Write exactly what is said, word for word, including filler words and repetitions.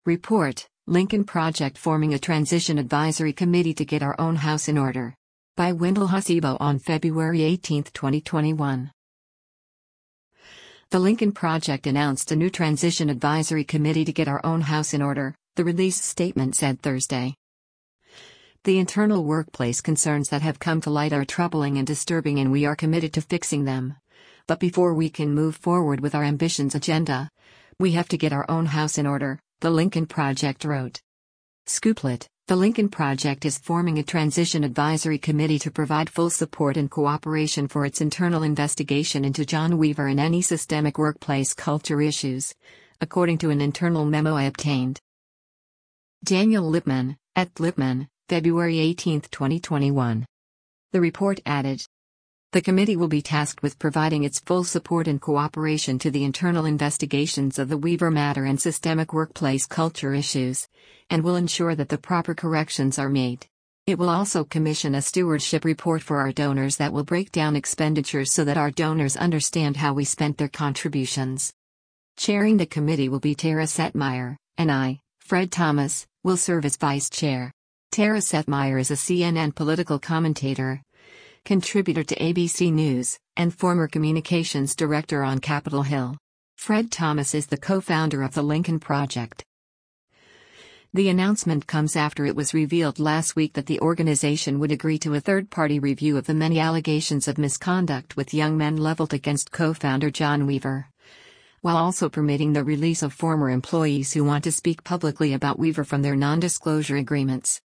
Report: Lincoln Project forming a transition advisory committee to get our own house in order. By Wendell Hasebo on February eighteenth, twenty twenty-one. The Lincoln Project announced a new transition advisory committee to get our own house in order, the release statement said Thursday. The internal workplace concerns that have come to light are troubling and disturbing, and we are committed to fixing them. But before we can move forward with our ambitions agenda, we have to get our own house in order, the Lincoln Project wrote. Scooplet: The Lincoln Project is forming a transition advisory committee to provide full support and cooperation for its internal investigation into John Weaver and any systemic workplace culture issues, according to an internal memo I obtained. Daniel Lipman, at Lipman, February eighteenth, twenty twenty-one. The report added, the committee will be tasked with providing its full support and cooperation to the internal investigations of the Weaver matter and systemic workplace culture issues, and will ensure that the proper corrections are made. It will also commission a stewardship report for our donors that will break down expenditures so that our donors understand how we spent their contributions. Chairing the committee will be Tara Setmeyer, and I, Fred Thomas, will serve as vice chair. Tara Setmeyer is a C N N political commentator, contributor to A B C News, and former communications director on Capitol Hill. Fred Thomas is the co-founder of the Lincoln Project. The announcement comes after it was revealed last week that the organization would agree to a third-party review of the many allegations of misconduct with young men leveled against co-founder John Weaver, while also permitting the release of former employees who want to speak publicly about Weaver from their non-disclosure agreements.